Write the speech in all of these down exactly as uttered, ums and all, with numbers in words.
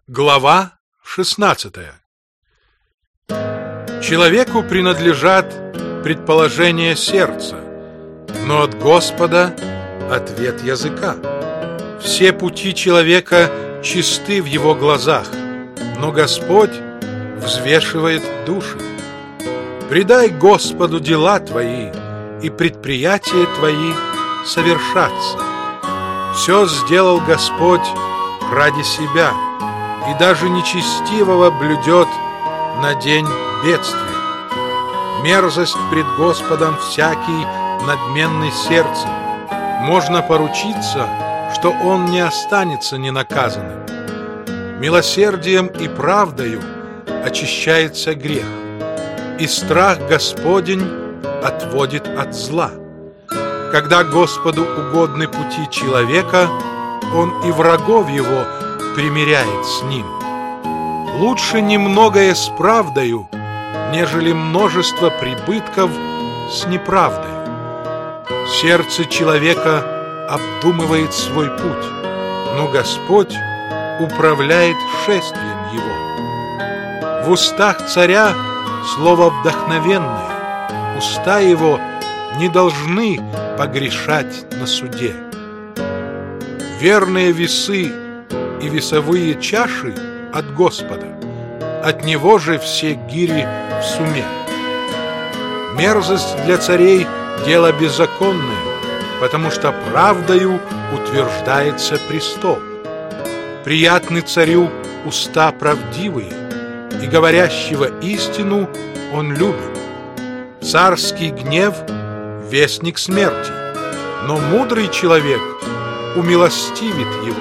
Глава шестнадцатая. Человеку принадлежат предположения сердца, но от Господа ответ языка. Все пути человека чисты в его глазах, но Господь взвешивает души. Предай Господу дела твои, и предприятия твои совершатся. Все сделал Господь ради себя, и даже нечестивого блюдет на день бедствия. Мерзость пред Господом всякий надменный сердцем. Можно поручиться, что он не останется ненаказанным. Милосердием и правдою очищается грех, и страх Господень отводит от зла. Когда Господу угодны пути человека, он и врагов его примиряет с ним. Лучше немногое с правдою, нежели множество прибытков с неправдой. Сердце человека обдумывает свой путь, но Господь управляет шествием его. В устах царя слово вдохновенное, уста его не должны погрешать на суде. Верные весы и весовые чаши от Господа, от Него же все гири в суме. Мерзость для царей – дело беззаконное, потому что правдою утверждается престол. Приятны царю уста правдивые, и говорящего истину он любит. Царский гнев – вестник смерти, но мудрый человек умилостивит его.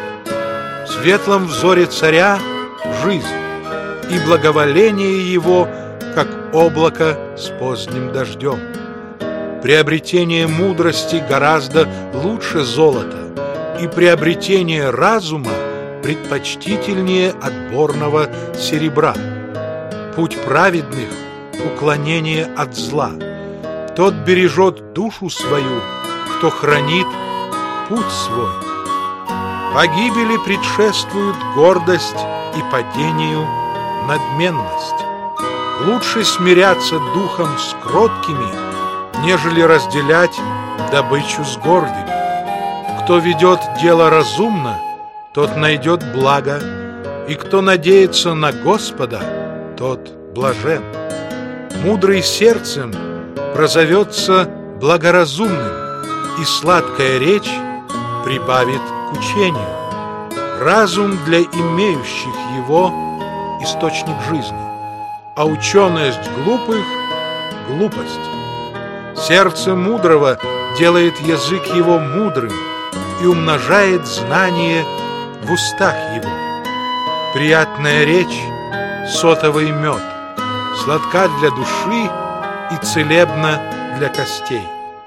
В светлом взоре царя жизнь, и благоволение его, как облако с поздним дождем. Приобретение мудрости гораздо лучше золота, и приобретение разума предпочтительнее отборного серебра. Путь праведных — уклонение от зла. Тот бережет душу свою, кто хранит путь свой. Погибели предшествуют гордость и падению надменность. Лучше смиряться духом с кроткими, нежели разделять добычу с гордыми. Кто ведет дело разумно, тот найдет благо, и кто надеется на Господа, тот блажен. Мудрый сердцем прозовется благоразумным, и сладкая речь прибавит к учению. Разум для имеющих его — источник жизни, а ученость глупых — глупость. Сердце мудрого делает язык его мудрым и умножает знание в устах его. Приятная речь — сотовый мед, сладка для души и целебна для костей.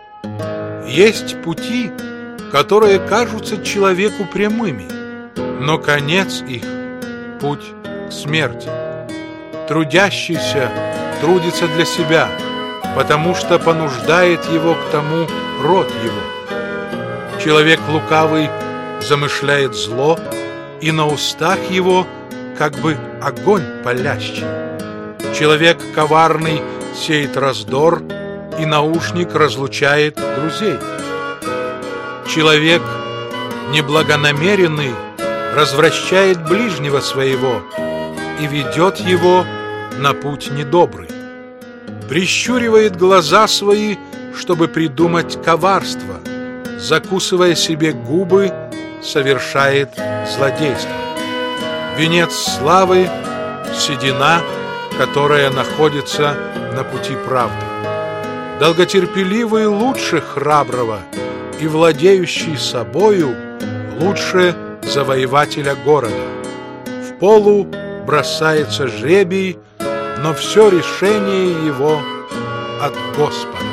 Есть пути, которые кажутся человеку прямыми, но конец их — путь к смерти. Трудящийся трудится для себя, потому что понуждает его к тому род его. Человек лукавый замышляет зло, и на устах его как бы огонь палящий. Человек коварный сеет раздор, и наушник разлучает друзей. Человек неблагонамеренный развращает ближнего своего и ведет его на путь недобрый. Прищуривает глаза свои, чтобы придумать коварство, закусывая себе губы, совершает злодейство. Венец славы — седина, которая находится на пути правды. Долготерпеливый лучше храброго, и владеющий собою лучше завоевателя города. В полу бросается жребий, но все решение его от Господа.